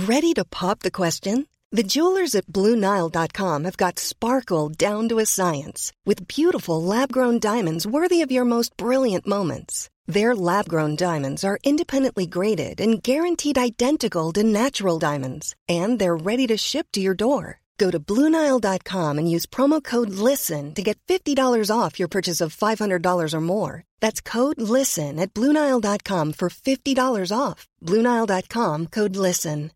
Ready to pop the question? The jewelers at BlueNile.com have got sparkle down to a science with beautiful lab-grown diamonds worthy of your most brilliant moments. Their lab-grown diamonds are independently graded and guaranteed identical to natural diamonds, and they're ready to ship to your door. Go to BlueNile.com and use promo code LISTEN to get $50 off your purchase of $500 or more. That's code LISTEN at BlueNile.com for $50 off. BlueNile.com, code LISTEN.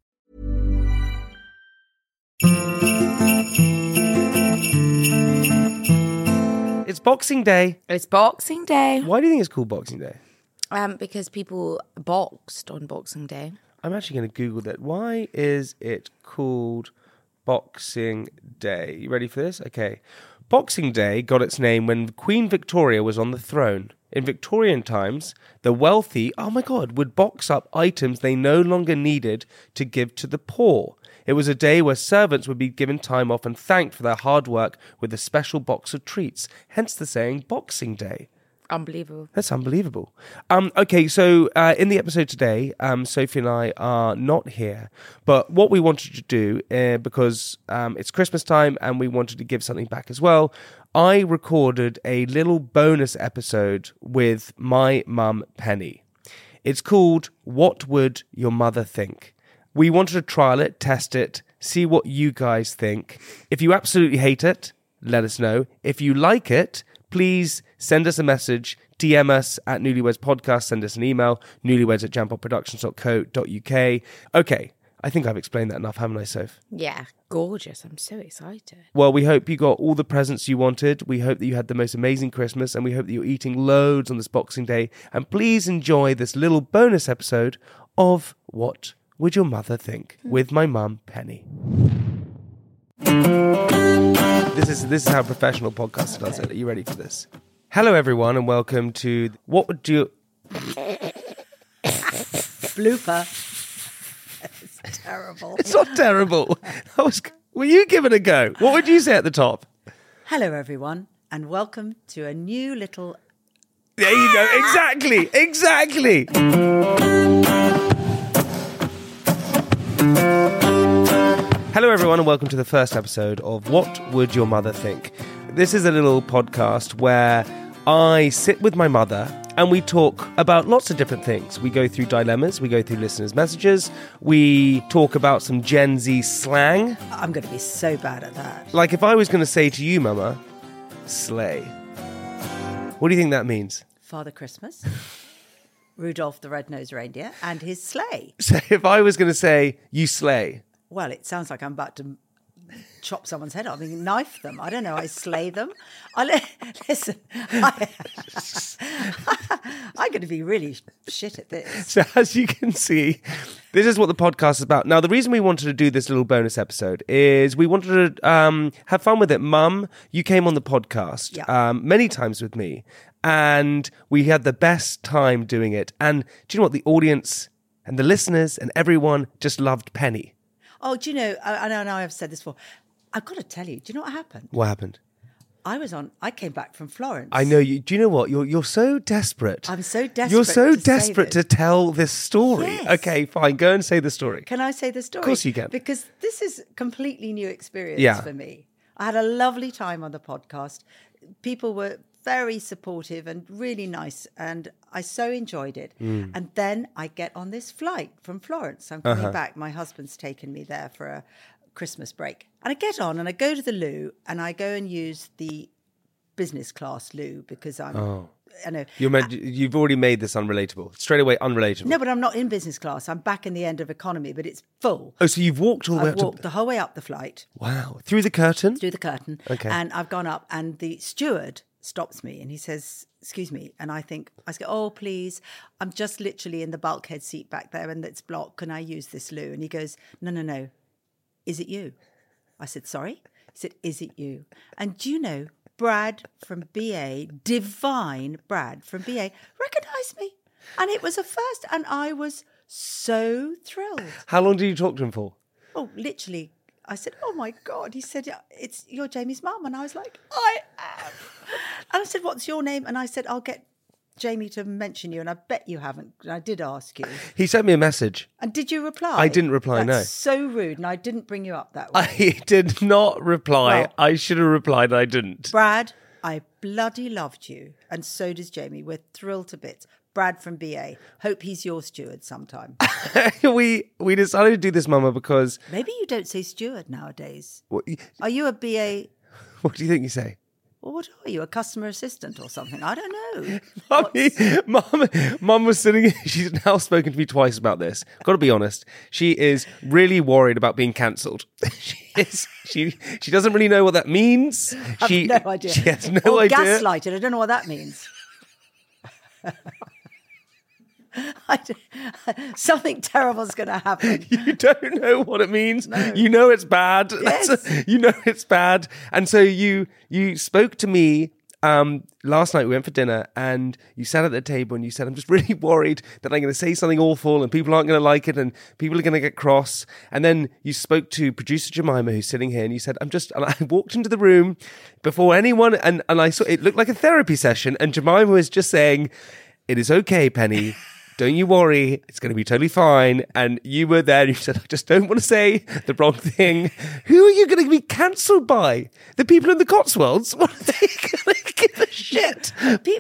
It's Boxing Day. It's Boxing Day. Why do you think it's called Boxing Day? Because people boxed on Boxing Day. I'm actually going to Google that. Why is it called Boxing Day? You ready for this? Okay. Boxing Day got its name when Queen Victoria was on the throne. In Victorian times, the wealthy, would box up items they no longer needed to give to the poor. It was a day where servants would be given time off and thanked for their hard work with a special box of treats, hence the saying Boxing Day. Unbelievable. That's unbelievable. Okay, so in the episode today, Sophie and I are not here. But what we wanted to do, because it's Christmas time and we wanted to give something back as well, I recorded a little bonus episode with my mum, Penny. It's called What Would Your Mother Think? We wanted to trial it, test it, see what you guys think. If you absolutely hate it, let us know. If you like it, please send us a message, DM us at Newlyweds Podcast, send us an email, newlyweds@jampotproductions.co.uk. Okay, I think I've explained that enough, haven't I, Soph? Yeah, gorgeous. I'm so excited. Well, we hope you got all the presents you wanted. We hope that you had the most amazing Christmas, and we hope that you're eating loads on this Boxing Day. And please enjoy this little bonus episode of What Would Your Mother Think? With my mum, Penny. This is how a professional podcaster does it. Are you ready for this? Hello, everyone, and welcome to What Would You... Blooper. It's terrible. It's not terrible. Were you giving a go? What would you say at the top? Hello, everyone, and welcome to a new little... There you go. Exactly. Hello, everyone, and welcome to the first episode of What Would Your Mother Think? This is a little podcast where I sit with my mother and we talk about lots of different things. We go through dilemmas, we go through listeners' messages, we talk about some Gen Z slang. I'm going to be so bad at that. Like if I was going to say to you, Mama, slay. What do you think that means? Father Christmas, Rudolph the Red-Nosed Reindeer, and his sleigh. So if I was going to say, you slay. Well, it sounds like I'm about to chop someone's head off. I mean, knife them. I don't know. I slay them. Listen, I'm going to be really shit at this. So as you can see, this is what the podcast is about. Now, the reason we wanted to do this little bonus episode is we wanted to have fun with it. Mum, you came on the podcast many times with me, and we had the best time doing it. And do you know what? The audience and the listeners and everyone just loved Penny. Oh, do you know, I know I've said this before. I've got to tell you, do you know what happened? What happened? I came back from Florence. I know you. Do you know what? You're so desperate. I'm so desperate. You're so desperate to tell this story. Yes. Okay, fine. Go and say the story. Can I say the story? Of course you can. Because this is a completely new experience for me. I had a lovely time on the podcast. People were very supportive and really nice, and I so enjoyed it. And then I get on this flight from Florence. I'm coming back. My husband's taken me there for a Christmas break. And I get on and I go to the loo and I go and use the business class loo because I know. You've already made this unrelatable. Straight away unrelatable. No, but I'm not in business class. I'm back in the end of economy, but it's full. Oh, so you've walked all the way up I've walked the whole way up the flight. Wow. Through the curtain? Through the curtain. Okay. And I've gone up and the steward stops me and he says, excuse me. And I say, oh, please, I'm just literally in the bulkhead seat back there and it's blocked. Can I use this loo? And he goes, no. Is it you? I said, sorry? He said, is it you? And do you know, Brad from BA, divine Brad from BA, recognised me. And it was a first. And I was so thrilled. How long did you talk to him for? Oh, literally. I said, oh, my God. He said, you're Jamie's mum. And I was like, I am. And I said, what's your name? And I said, I'll get Jamie to mention you, and I bet you haven't. And I did ask you. He sent me a message. And did you reply? I didn't reply, no. That's so rude, and I didn't bring you up that way. I did not reply. Well- I should have replied, I didn't. Brad, I bloody loved you, and so does Jamie. We're thrilled to bits. Brad from BA. Hope he's your steward sometime. we decided to do this, Mama, because... Maybe you don't say steward nowadays. What, Are you a BA? what do you think you say? Well, what are you? A customer assistant or something? I don't know. Mum was sitting. She's now spoken to me twice about this. Got to be honest. She is really worried about being cancelled. She doesn't really know what that means. I have no idea. She has no or idea. gaslighted. I don't know what that means. Something terrible's going to happen. You don't know what it means. No. You know it's bad. Yes. You know it's bad. And so you spoke to me last night. We went for dinner and you sat at the table and you said, I'm just really worried that I'm going to say something awful and people aren't going to like it and people are going to get cross. And then you spoke to producer Jemima, who's sitting here, and you said, and I walked into the room before anyone and I saw it looked like a therapy session, and Jemima was just saying, it is okay, Penny. Don't you worry, it's going to be totally fine. And you were there and you said, I just don't want to say the wrong thing. Who are you going to be cancelled by? The people in the Cotswolds? What are they going to give a shit?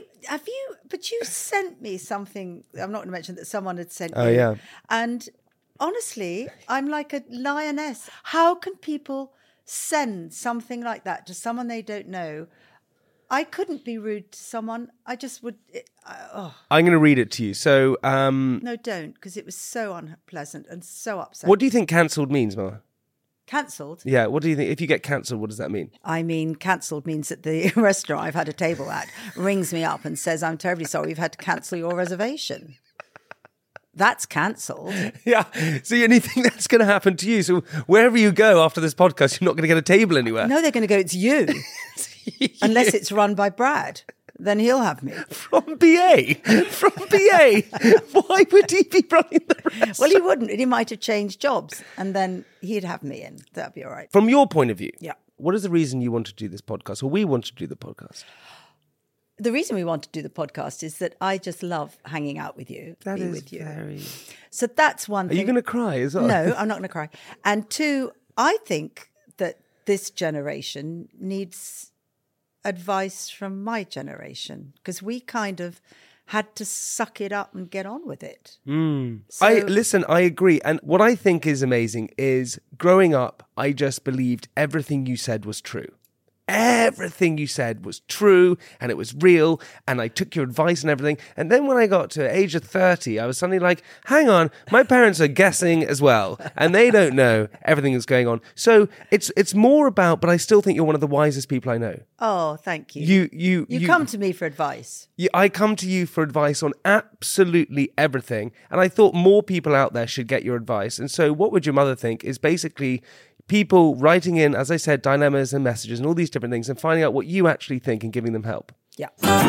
But you sent me something. I'm not going to mention that someone had sent Oh, you. yeah. And honestly, I'm like a lioness. How can people send something like that to someone they don't know? I couldn't be rude to someone. I just would. I'm going to read it to you. So, No, don't, because it was so unpleasant and so upsetting. what do you think cancelled means, Mama? Cancelled? Yeah, what do you think? If you get cancelled, what does that mean? I mean, cancelled means that the restaurant I've had a table at rings me up and says, I'm terribly sorry, we've had to cancel your reservation. That's cancelled. Yeah. So anything that's going to happen to you. So wherever you go after this podcast, you're not going to get a table anywhere. No, they're going to go, it's you. Unless it's run by Brad. Then he'll have me. From BA. From BA. Why would he be running the restaurant? Well, he wouldn't. He might have changed jobs and then he'd have me in. That'd be all right. From your point of view, Yeah. what is the reason you want to do this podcast, or we want to do the podcast? The reason we want to do the podcast is that I just love hanging out with you, That be is with you. very... So that's one Are thing. you going to cry as well? No, I'm not going to cry. And two, I think that this generation needs advice from my generation because we kind of had to suck it up and get on with it. So- I agree. And what I think is amazing is growing up, I just believed everything you said was true. Everything you said was true and it was real, and I took your advice and everything. And then when I got to the age of 30, I was suddenly like, hang on, my parents are guessing as well and they don't know everything that's going on. So it's more about, but I still think you're one of the wisest people I know. Oh, thank you. You come to me for advice. I come to you for advice on absolutely everything. And I thought more people out there should get your advice. And so what would your mother think is basically people writing in, as I said, dilemmas and messages and all these different things and finding out what you actually think and giving them help. Yeah.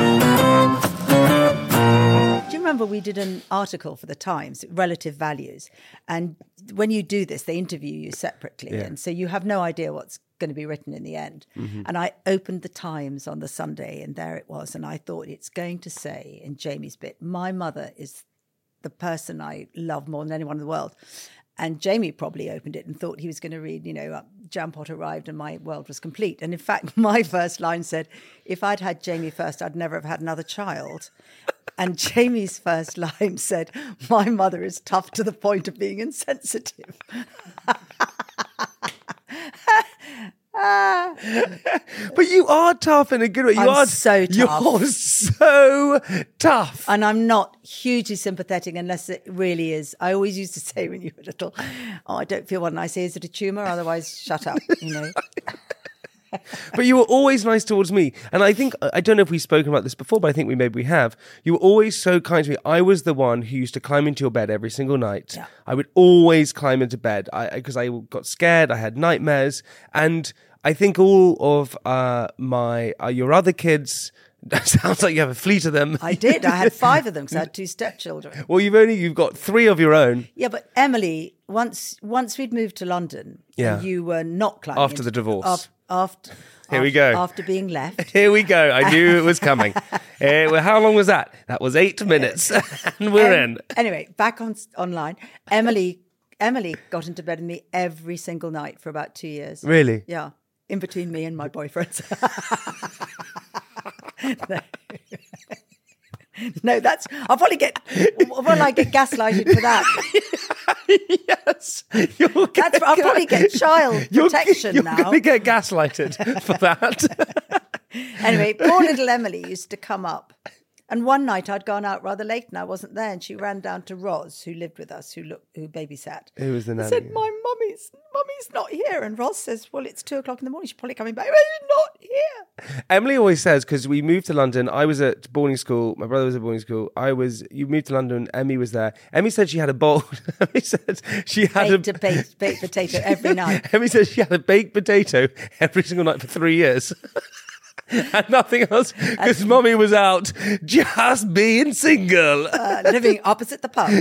Do you remember we did an article for the Times, Relative Values? And when you do this, they interview you separately. Yeah. And so you have no idea what's going to be written in the end. Mm-hmm. And I opened the Times on the Sunday and there it was. And I thought it's going to say in Jamie's bit, my mother is the person I love more than anyone in the world. And Jamie probably opened it and thought he was going to read, Jam Pot arrived and my world was complete. And in fact, my first line said, if I'd had Jamie first, I'd never have had another child. And Jamie's first line said, my mother is tough to the point of being insensitive. But you are tough in a good way. I'm so tough. You're so tough. And I'm not hugely sympathetic unless it really is. I always used to say when you were little, I don't feel what I say. Is it a tumour? Otherwise, shut up, But you were always nice towards me. And I think, I don't know if we've spoken about this before, but I think we have. You were always so kind to me. I was the one who used to climb into your bed every single night. Yeah. I would always climb into bed because I got scared. I had nightmares. And I think all of your other kids, that sounds like you have a fleet of them. I did. I had 5 of them because I had 2 stepchildren. Well, you've got 3 of your own. Yeah, but Emily, once we'd moved to London, Yeah. and you were not climbing After the divorce. Here we go. After being left. Here we go. I knew it was coming. Well, how long was that? That was 8 minutes. And we're in. Anyway, back online. Emily got into bed with me every single night for about 2 years. Really? Yeah. In between me and my boyfriends. No, I'll probably get gaslighted for that. Yes. I'll probably get child protection now. You're going to get gaslighted for that. Anyway, poor little Emily used to come up. And one night I'd gone out rather late and I wasn't there. And she ran down to Roz, who lived with us, who babysat. Who was the nanny? Said, my mummy's not here. And Roz says, well, it's 2:00 in the morning. She's probably coming back. She's not here. Emily always says, because we moved to London, I was at boarding school, my brother was at boarding school, you moved to London, Emmy was there. Emmy said she had a bowl. Emmy said she had baked potato every night. Emmy said she had a baked potato every single night for 3 years. And nothing else, because Mummy was out just being single. Living opposite the pub.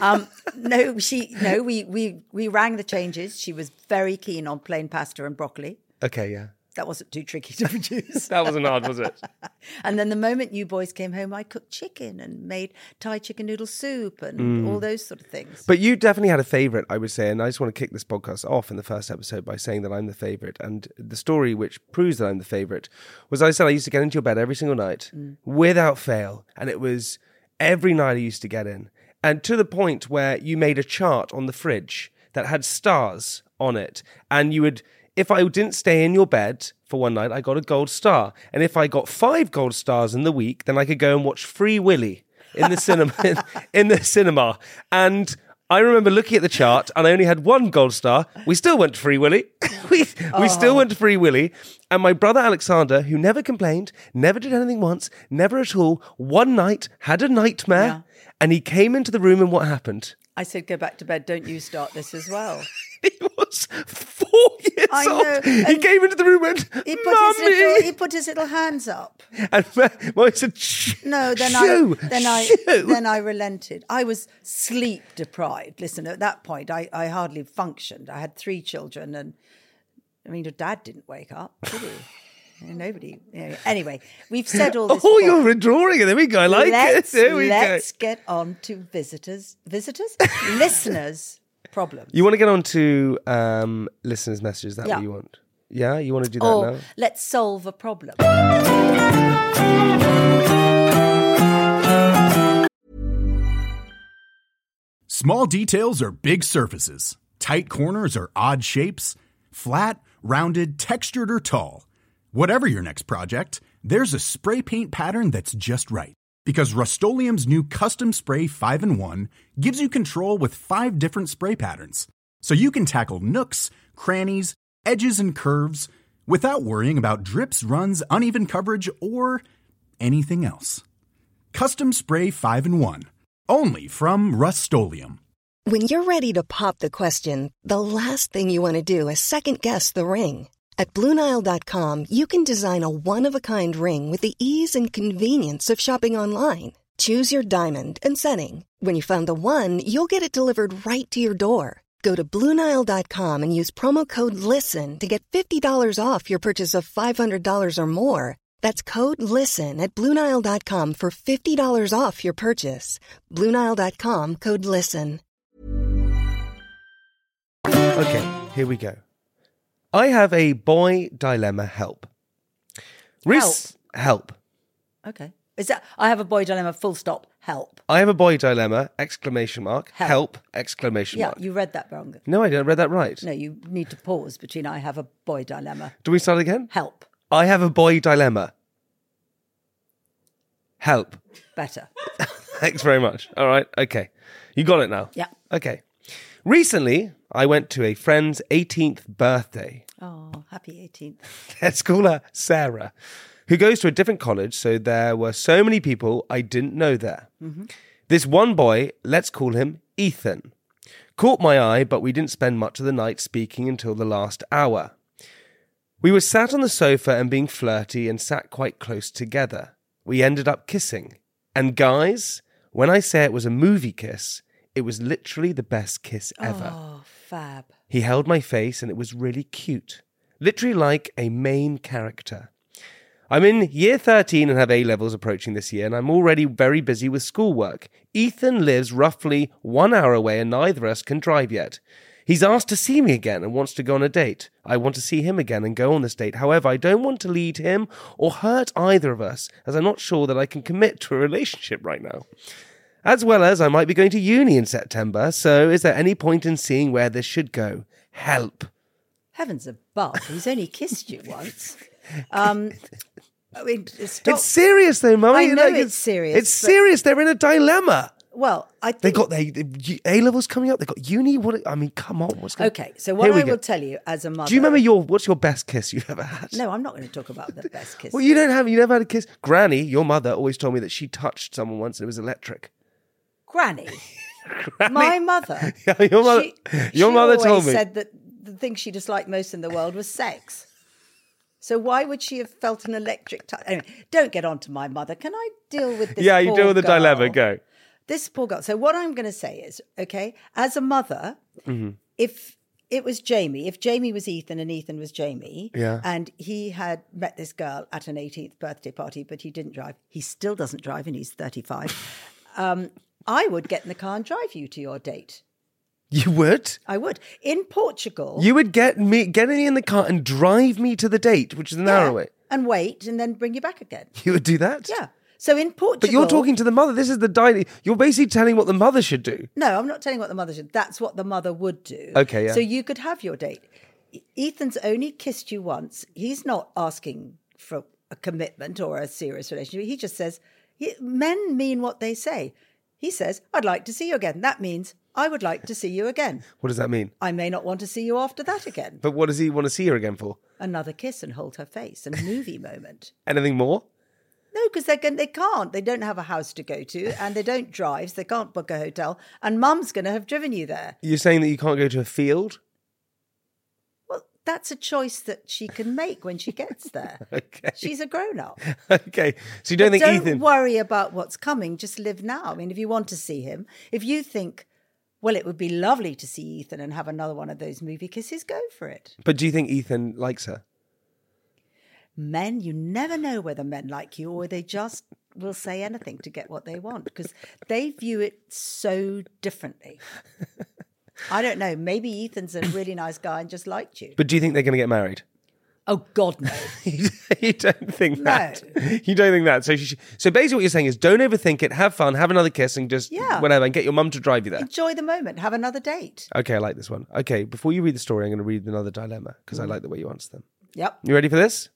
We rang the changes. She was very keen on plain pasta and broccoli. Okay, yeah. That wasn't too tricky to produce. That wasn't hard, was it? And then the moment you boys came home, I cooked chicken and made Thai chicken noodle soup and all those sort of things. But you definitely had a favourite, I would say, and I just want to kick this podcast off in the first episode by saying that I'm the favourite. And the story which proves that I'm the favourite was, I said I used to get into your bed every single night without fail. And it was every night I used to get in. And to the point where you made a chart on the fridge that had stars on it. And you would... If I didn't stay in your bed for one night, I got a gold star. And if I got 5 gold stars in the week, then I could go and watch Free Willy in the cinema. in the cinema. And I remember looking at the chart, and I only had 1 gold star. We still went to Free Willy. we still went to Free Willy. And my brother Alexander, who never complained, never did anything once, never at all, one night had a nightmare, and he came into the room, and what happened? I said, go back to bed. Don't you start this as well. He was 4 years old. He came into the room and went, Mummy! He put his little hands up. And Mummy said, shh. No, then I relented. I was sleep deprived. Listen, at that point, I hardly functioned. I had 3 children, and I mean, your dad didn't wake up, did he? Nobody. Anyway, we've said all this. Oh, you're withdrawing it. There we go. I like it. There we go. Let's get on to listeners' problems. You want to get on to listeners' messages? Is that what you want? Yeah, you want to do that now? Let's solve a problem. Small details are big surfaces. Tight corners are odd shapes. Flat, rounded, textured, or tall. Whatever your next project, there's a spray paint pattern that's just right. Because Rust-Oleum's new Custom Spray 5-in-1 gives you control with 5 different spray patterns. So you can tackle nooks, crannies, edges, and curves without worrying about drips, runs, uneven coverage, or anything else. Custom Spray 5-in-1. Only from Rust-Oleum. When you're ready to pop the question, the last thing you want to do is second-guess the ring. At BlueNile.com, you can design a one-of-a-kind ring with the ease and convenience of shopping online. Choose your diamond and setting. When you find the one, you'll get it delivered right to your door. Go to BlueNile.com and use promo code LISTEN to get $50 off your purchase of $500 or more. That's code LISTEN at BlueNile.com for $50 off your purchase. BlueNile.com, code LISTEN. Okay, here we go. I have a boy dilemma. Help. Help. Okay. Is that I have a boy dilemma, full stop, help. I have a boy dilemma, exclamation mark, help, exclamation mark. Yeah, you read that wrong. No, I didn't read that right. No, you need to pause between I have a boy dilemma. Do we start again? Help. I have a boy dilemma. Help. Better. Thanks very much. All right, okay. You got it now? Yeah. Okay. Recently, I went to a friend's 18th birthday. Oh, happy 18th. Let's call her Sarah, who goes to a different college, so there were so many people I didn't know there. Mm-hmm. This one boy, let's call him Ethan, caught my eye, but we didn't spend much of the night speaking until the last hour. We were sat on the sofa and being flirty and sat quite close together. We ended up kissing. And guys, when I say it was a movie kiss, it was literally the best kiss ever. Oh, fab. He held my face and it was really cute. literally like a main character. I'm in year 13 and have A-levels approaching this year, and I'm already very busy with schoolwork. Ethan lives roughly 1 hour away and neither of us can drive yet. He's asked to see me again and wants to go on a date. I want to see him again and go on this date. However, I don't want to lead him or hurt either of us, as I'm not sure that I can commit to a relationship right now. As well as I might be going to uni in September, so is there any point in seeing where this should go? Help. Heavens above, he's only kissed you once. I mean, stop. It's serious though, Mummy. I know it's serious, It's but- serious. They're in a dilemma. Well, I think... They got their A-levels coming up. They got uni. I mean, come on. What's going? Okay, so what Here we I go. will tell you as a mother... Do you remember what's your best kiss you've ever had? No, I'm not going to talk about the best kiss. Well, you never had a kiss. Granny, your mother, always told me that she touched someone once and it was electric. Granny? My mother? Yeah, your mother. Your mother she told always me. said that the thing she disliked most in the world was sex. So why would she have felt an electric touch? Anyway, don't get on to my mother. Can I deal with this? Yeah, you poor deal with the girl? dilemma. Go. This poor girl. So what I'm going to say is, okay, as a mother, if it was Jamie, if Jamie was Ethan and Ethan was Jamie, Yeah. and he had met this girl at an 18th birthday party, but he didn't drive. He still doesn't drive and he's 35. I would get in the car and drive you to your date. You would? I would. In Portugal. You would get me in the car and drive me to the date, which is an hour away. And wait and then bring you back again. You would do that? Yeah. So in Portugal. But you're talking to the mother. This is the dining. You're basically telling what the mother should do. No, I'm not telling what the mother should. That's what the mother would do. Okay, yeah. So you could have your date. Ethan's only kissed you once. He's not asking for a commitment or a serious relationship. He just says, men mean what they say. He says, I'd like to see you again. That means I would like to see you again. What does that mean? I may not want to see you after that again. But what does he want to see her again for? Another kiss and hold her face and movie moment. Anything more? No, because they can't. They don't have a house to go to and they don't drive, so they can't book a hotel. And Mum's going to have driven you there. You're saying that you can't go to a field? Well, that's a choice that she can make when she gets there. Okay. She's a grown-up. Okay. So you don't think Don't Ethan... worry about what's coming. Just live now. I mean, if you want to see him, if you think, well, it would be lovely to see Ethan and have another one of those movie kisses, go for it. But do you think Ethan likes her? Men, you never know whether men like you or they just will say anything to get what they want because they view it so differently. I don't know. Maybe Ethan's a really nice guy and just liked you. But do you think they're going to get married? Oh, God, no. You don't think that? No. You don't think that? So basically what you're saying is don't overthink it, have fun, have another kiss and just whatever and get your mum to drive you there. Enjoy the moment. Have another date. Okay, I like this one. Okay, before you read the story, I'm going to read another dilemma because I like the way you answer them. Yep. You ready for this?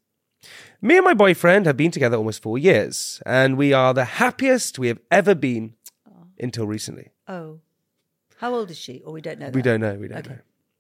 Me and my boyfriend have been together almost 4 years, and we are the happiest we have ever been until recently. Oh. How old is she? Or we don't know that? We don't know. Know.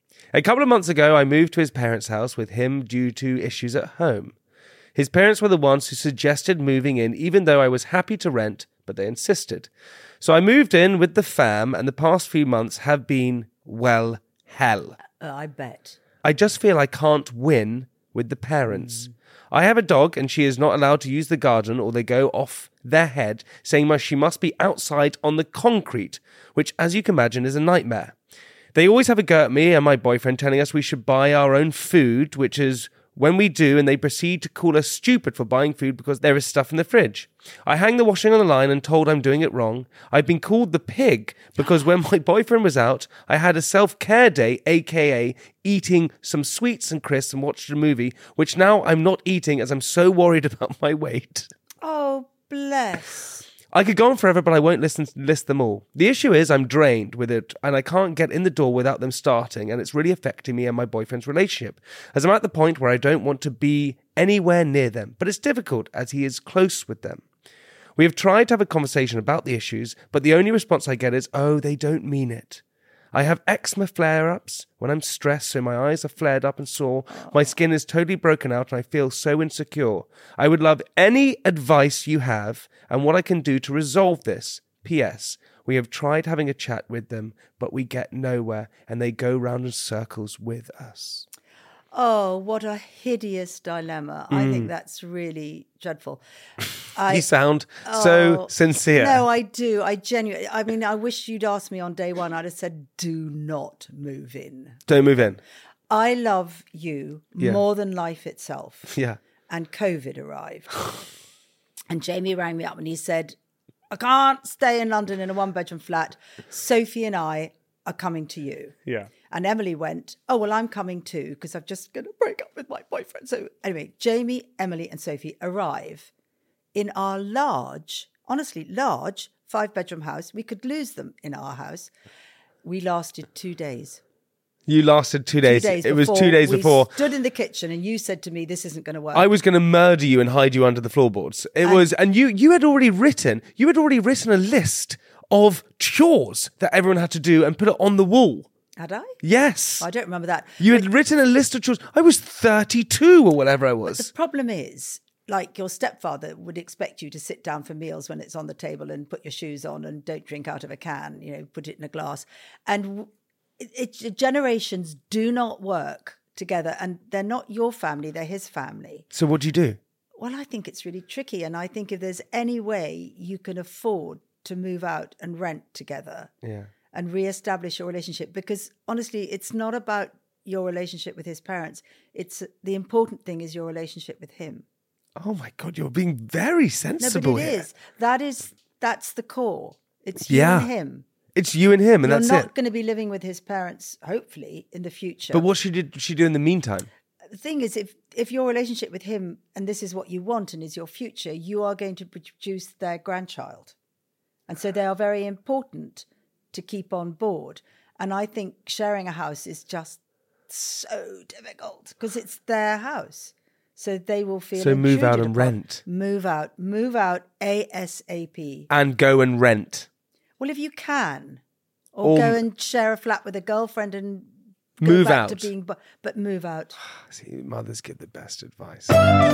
A couple of months ago, I moved to his parents' house with him due to issues at home. His parents were the ones who suggested moving in, even though I was happy to rent, but they insisted. So I moved in with the fam, and the past few months have been, well, hell. I bet. I just feel I can't win with the parents. I have a dog and she is not allowed to use the garden or they go off their head, saying she must be outside on the concrete, which, as you can imagine, is a nightmare. They always have a go at me and my boyfriend, telling us we should buy our own food, which is when we do, and they proceed to call us stupid for buying food because there is stuff in the fridge. I hang the washing on the line and told I'm doing it wrong. I've been called the pig because when my boyfriend was out, I had a self-care day, aka eating some sweets and crisps and watched a movie, which now I'm not eating as I'm so worried about my weight. Oh, bless. I could go on forever, but I won't list them all. The issue is I'm drained with it, and I can't get in the door without them starting, and it's really affecting me and my boyfriend's relationship, as I'm at the point where I don't want to be anywhere near them, but it's difficult as he is close with them. We have tried to have a conversation about the issues, but the only response I get is, oh, they don't mean it. I have eczema flare-ups when I'm stressed, so my eyes are flared up and sore. My skin is totally broken out and I feel so insecure. I would love any advice you have and what I can do to resolve this. P.S. We have tried having a chat with them, but we get nowhere and they go round in circles with us. Oh, what a hideous dilemma. I think that's really dreadful. You sound so sincere. No, I do. I genuinely, I mean, I wish you'd asked me on day one. I'd have said, do not move in. Don't move in. I love you more than life itself. Yeah. And COVID arrived. And Jamie rang me up and he said, I can't stay in London in a 1-bedroom flat. Sophie and I are coming to you. Yeah. And Emily went, oh, well, I'm coming too because I'm just going to break up with my boyfriend. So anyway, Jamie, Emily and Sophie arrive in our large 5-bedroom house. We could lose them in our house. We lasted 2 days. You lasted 2 days. It was 2 days before. We stood in the kitchen and you said to me, this isn't going to work. I was going to murder you and hide you under the floorboards. And you had already written a list of chores that everyone had to do and put it on the wall. Had I? Yes. I don't remember that. You had written a list of chores. I was 32 or whatever I was. The problem is, like your stepfather would expect you to sit down for meals when it's on the table and put your shoes on and don't drink out of a can, put it in a glass. And generations do not work together, and they're not your family, they're his family. So what do you do? Well, I think it's really tricky, and I think if there's any way you can afford to move out and rent together and reestablish your relationship, because honestly, it's not about your relationship with his parents. It's the important thing is your relationship with him. Oh my God, you're being very sensible. No, but it is. That's the core. It's you Yeah. and him. It's you and him, and You're that's not it. going to be living with his parents, hopefully, in the future. But what did she do in the meantime? The thing is, if your relationship with him, and this is what you want and is your future, you are going to produce their grandchild. And so they are very important to keep on board. And I think sharing a house is just so difficult because it's their house. So they will feel So move out intruded and upon. rent. Move out ASAP. And go and rent. Well, if you can, or go and share a flat with a girlfriend and go Move back out. to being, but move out. See, mothers give the best advice.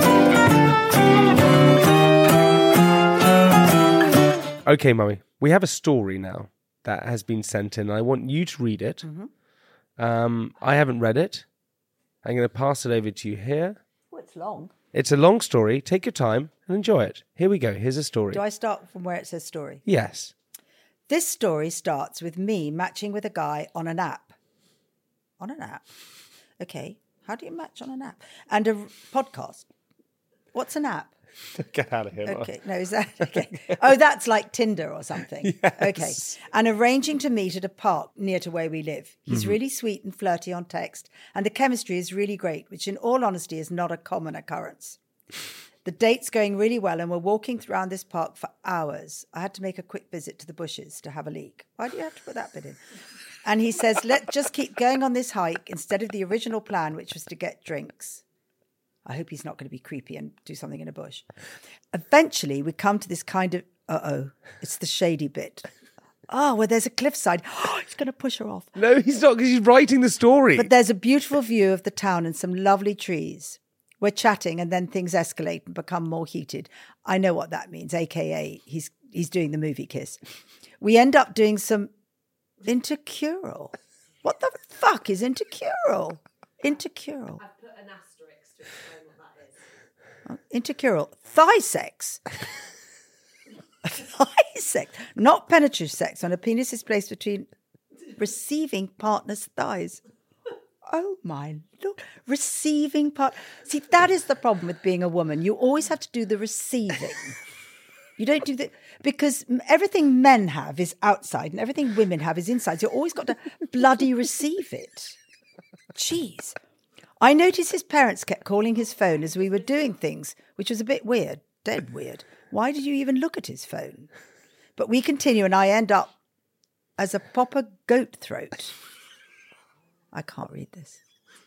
Okay, Mummy, we have a story now that has been sent in. I want you to read it. I haven't read it. I'm going to pass it over to you here. Oh, it's long. It's a long story. Take your time and enjoy it. Here we go. Here's a story. Do I start from where it says story? Yes. This story starts with me matching with a guy on an app. On an app? Okay. How do you match on an app? And a podcast. What's an app? Get out of here, Okay. No, is that okay? Oh, that's like Tinder or something. Yes. Okay. And arranging to meet at a park near to where we live. He's really sweet and flirty on text, and the chemistry is really great, which in all honesty is not a common occurrence. The date's going really well, and we're walking around this park for hours. I had to make a quick visit to the bushes to have a leak. Why do you have to put that bit in? And he says, let's just keep going on this hike instead of the original plan, which was to get drinks. I hope he's not going to be creepy and do something in a bush. Eventually, we come to this kind of, it's the shady bit. Oh, where there's a cliffside. Oh, he's going to push her off. No, he's not, because he's writing the story. But there's a beautiful view of the town and some lovely trees. We're chatting and then things escalate and become more heated. I know what that means, a.k.a. he's doing the movie kiss. We end up doing some intercural. What the fuck is intercural? Intercural. I've put an asterisk to explain what that is. Intercural. Thigh sex. Thigh sex. Not penetrative sex when a penis is placed between receiving partner's thighs. Oh my Lord. Receiving part. See, that is the problem with being a woman. You always have to do the receiving. You don't do the, because everything men have is outside and everything women have is inside. So you've always got to bloody receive it. Jeez. I noticed his parents kept calling his phone as we were doing things, which was a bit weird, dead weird. Why did you even look at his phone? But we continue and I end up as a proper goat throat. I can't read this.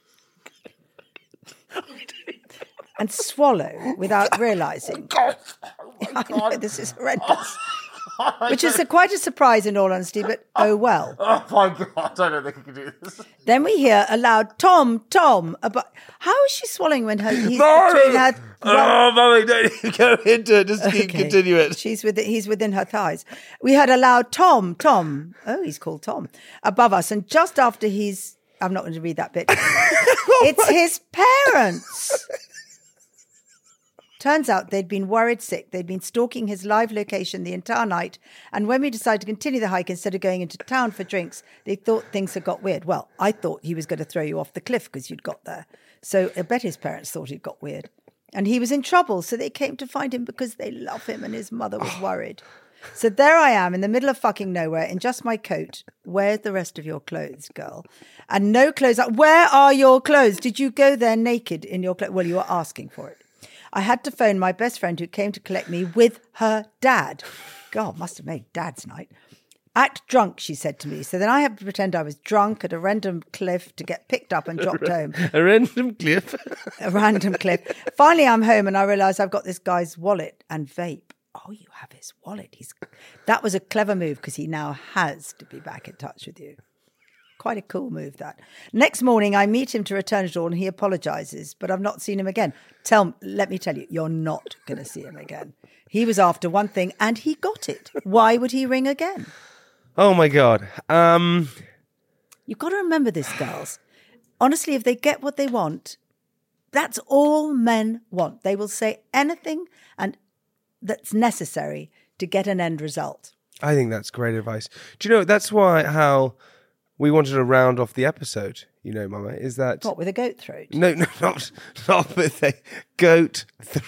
And swallow without realising. I know, this is horrendous. Which is quite a surprise in all honesty, but oh well. Oh my God, I don't think I can do this. Then we hear a loud Tom, about how is she swallowing when he's between her Mummy, don't go into it. Just continue it. he's within her thighs. We heard a loud Tom. Oh, he's called Tom above us, and just after I'm not going to read that bit. It's his parents. Turns out they'd been worried sick. They'd been stalking his live location the entire night. And when we decided to continue the hike instead of going into town for drinks, they thought things had got weird. Well, I thought he was going to throw you off the cliff because you'd got there. So I bet his parents thought he'd got weird. And he was in trouble. So they came to find him because they love him and his mother was worried. So there I am in the middle of fucking nowhere in just my coat. Where's the rest of your clothes, girl? And no clothes. Where are your clothes? Did you go there naked in your clothes? Well, you were asking for it. I had to phone my best friend who came to collect me with her dad. God, must have made dad's night. Act drunk, she said to me. So then I had to pretend I was drunk at a random cliff to get picked up and dropped home. A random cliff? A random cliff. Finally, I'm home and I realise I've got this guy's wallet and vape. Oh, you have his wallet. That was a clever move because he now has to be back in touch with you. Quite a cool move, that. Next morning, I meet him to return it all and he apologises, but I've not seen him again. Let me tell you, you're not going to see him again. He was after one thing and he got it. Why would he ring again? Oh, my God. You've got to remember this, girls. Honestly, if they get what they want, that's all men want. They will say anything and that's necessary to get an end result. I think that's great advice. Do you know, that's how we wanted to round off the episode, you know, Mama, is that... What, with a goat throat? No, not with a goat throat.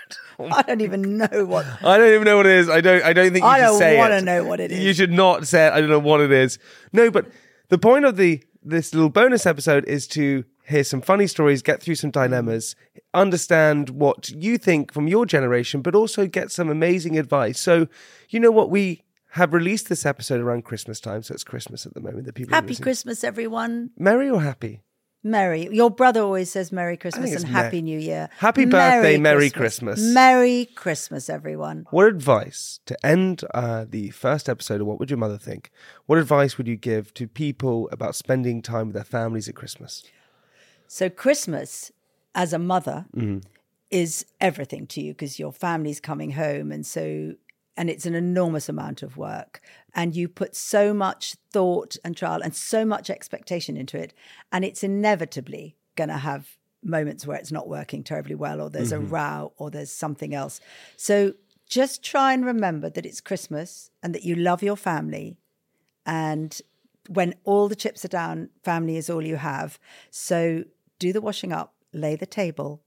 I don't even know what... I don't even know what it is. I don't think you should say it. I don't want to know what it is. You should not say it. I don't know what it is. No, but the point of this little bonus episode is to hear some funny stories, get through some dilemmas, understand what you think from your generation, but also get some amazing advice. So, you know what? We have released this episode around Christmas time, so it's Christmas at the moment that people are Happy listening. Christmas, everyone. Merry or happy? Merry. Your brother always says Merry Christmas and Happy New Year. Happy birthday, Merry Christmas. Merry Christmas, everyone. What advice, to end the first episode of What Would Your Mother Think, what advice would you give to people about spending time with their families at Christmas? So Christmas, as a mother, is everything to you because your family's coming home and it's an enormous amount of work. And you put so much thought and trial and so much expectation into it. And it's inevitably going to have moments where it's not working terribly well or there's a row or there's something else. So just try and remember that it's Christmas and that you love your family. And when all the chips are down, family is all you have. So do the washing up, lay the table,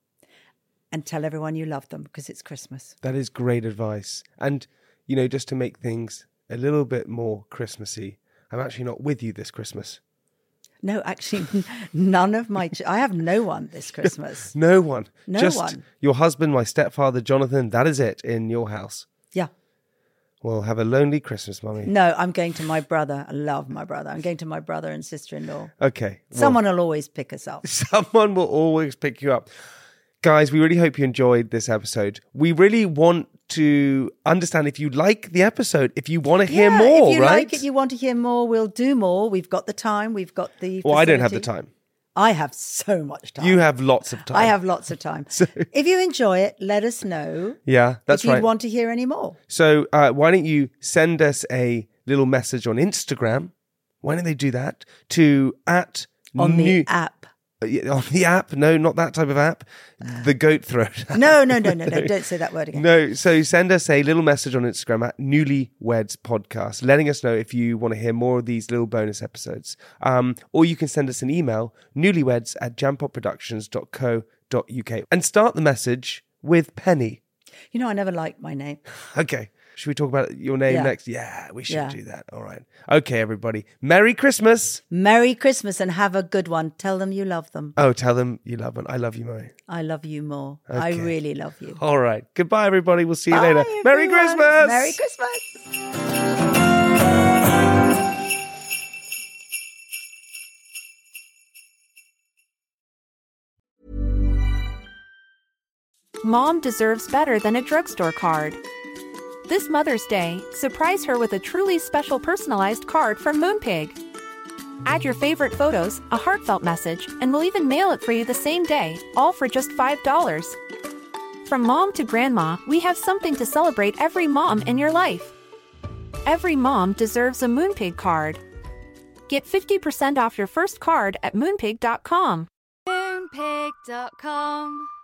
and tell everyone you love them because it's Christmas. That is great advice. And, you know, just to make things a little bit more Christmassy, I'm actually not with you this Christmas. No, actually, none of my... I have no one this Christmas. No one. No just one. Your husband, my stepfather, Jonathan, that is it in your house. Yeah. Well, have a lonely Christmas, Mummy. No, I'm going to my brother. I love my brother. I'm going to my brother and sister-in-law. Okay. Well, Someone will always pick us up. someone will always pick you up. Guys, we really hope you enjoyed this episode. We really want to understand if you like the episode, if you want to hear more, if you right? like it, you want to hear more, we'll do more. We've got the time. We've got the Well, I don't have the facility. time. I have so much time. You have lots of time. I have lots of time. So- if you enjoy it, let us know. Yeah, that's if you right. want to hear any more. So why don't you send us a little message on Instagram? Why don't they do that? To On the app. On the app? No, not that type of app. The goat throat. No. Don't say that word again. No, so send us a little message on Instagram at Newlyweds Podcast, letting us know if you want to hear more of these little bonus episodes. Or you can send us an email, newlyweds@jampotproductions.co.uk, and start the message with Penny. You know, I never liked my name. Okay. Should we talk about your name Yeah. next? Yeah, we should Yeah. do that. All right. Okay, everybody. Merry Christmas. Merry Christmas and have a good one. Tell them you love them. Oh, tell them you love them. I love you, Murray. I love you more. I Okay. really love you. All right. Goodbye, everybody. We'll see you Bye, later. Merry everyone. Christmas. Merry Christmas. Mom deserves better than a drugstore card. This Mother's Day, surprise her with a truly special personalized card from Moonpig. Add your favorite photos, a heartfelt message, and we'll even mail it for you the same day, all for just $5. From mom to grandma, we have something to celebrate every mom in your life. Every mom deserves a Moonpig card. Get 50% off your first card at moonpig.com. Moonpig.com